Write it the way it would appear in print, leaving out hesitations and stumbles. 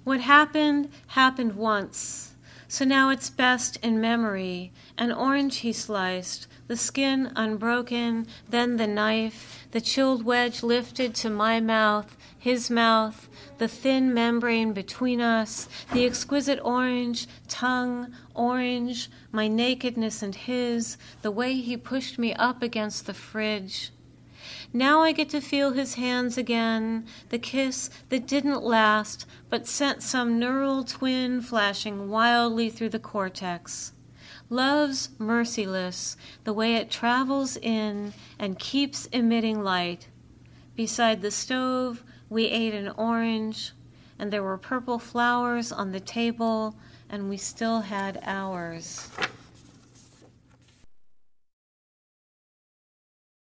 What happened, happened once. So now it's best in memory. An orange he sliced, the skin unbroken, then the knife, the chilled wedge lifted to my mouth, his mouth, the thin membrane between us, the exquisite orange, tongue, orange, my nakedness and his, the way he pushed me up against the fridge. Now I get to feel his hands again, the kiss that didn't last, but sent some neural twin flashing wildly through the cortex. Love's merciless, the way it travels in and keeps emitting light. Beside the stove, we ate an orange, and there were purple flowers on the table, and we still had hours.